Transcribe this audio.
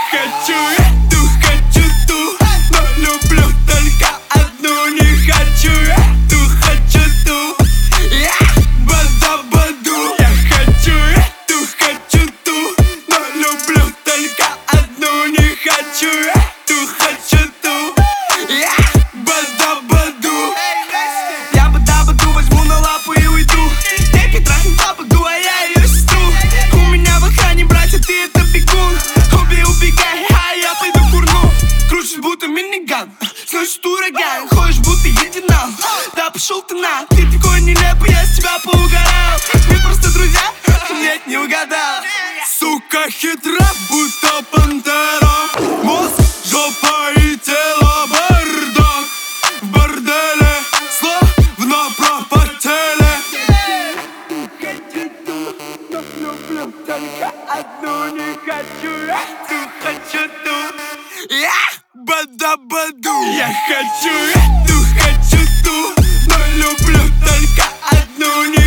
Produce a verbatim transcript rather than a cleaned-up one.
хочу эту, хочу ту, но люблю только одну. Не хочу эту, хочу ту, я бада-баду. Я хочу эту, хочу ту, но люблю только одну. Не хочу эту, хочу ту, я бада-баду. Я бада-баду, возьму на лапу и уйду. Девки трахнут лападу, а я ее сестру. У меня в охране братья, ты это бегун. Обе убегай, а я пойду курну. Крутишь будто миниган, сносишь ураган. Ходишь будто единал, да пошел ты на. Ты такой нелепый, я с тебя поугарал. Мы просто друзья? Нет, не угадал. Сука хитра, будто пантера. Мозг, жопа и тело бардак. В борделе словно пропотели. Но люблю только одну. Не хочу эту, хочу ту, я бада-баду. Я хочу эту, хочу ту, но люблю только одну. Не